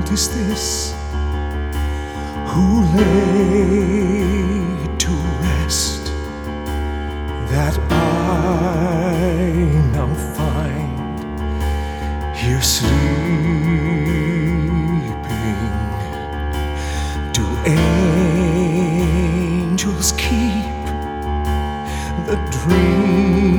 What is this? Who laid to rest that I now find here sleeping? Do angels keep the dream